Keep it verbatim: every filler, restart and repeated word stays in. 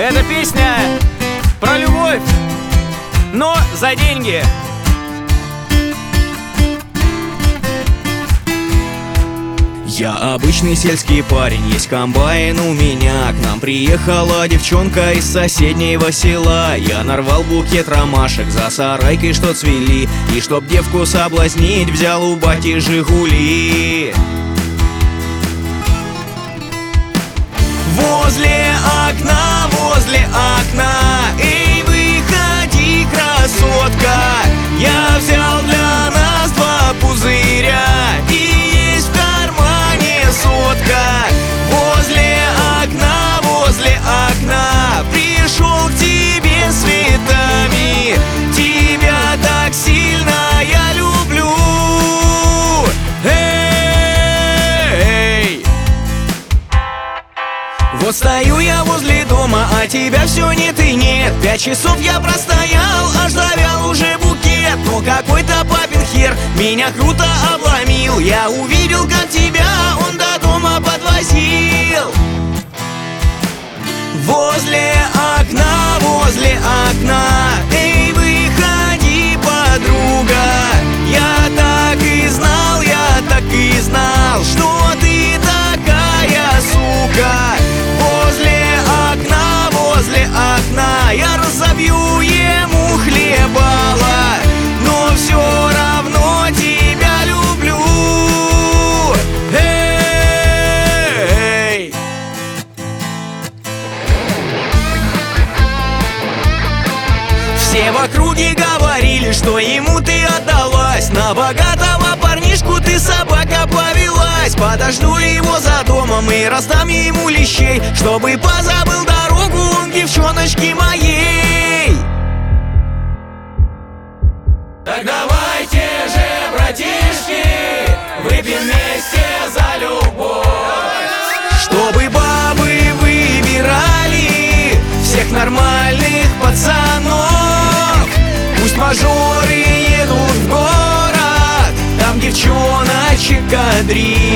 Эта песня про любовь, но за деньги. Я обычный сельский парень, есть комбайн у меня. К нам приехала девчонка из соседнего села. Я нарвал букет ромашек за сарайкой, что цвели. И чтоб девку соблазнить, взял у бати жигули. Возле окна, возле окна, эй, выходи, красотка. Я взял для нас два пузыря, и есть в кармане сотка. Возле окна, возле окна, пришел к тебе с цветами. Тебя так сильно я люблю. Эй! Вот стою я возле дома, а тебя все нет и нет. Пять часов я простоял, аж завял уже букет. Но какой-то папин хер меня круто обломил. Я увидел, как тебя он до дома подвозил. Возле окна, возле окна, эй, выходи, подруга. Я так и знал, я так и знал, что ты такая сука. Возле окна, возле окна, я разобью ему хлебало, но все равно тебя люблю. Эй! Все в округе говорили, что ему ты отдалась. На богатого парнишку ты, собака, повелась. Подожду его за домом и раздам ему лещей, чтобы позабыл дорогу он к девчоночке моей. Так давайте же, братишки, выпьем вместе за любовь. Чтобы бабы выбирали всех нормальных пацанов. Пусть мажоры едут в город, там девчоночек кадрить.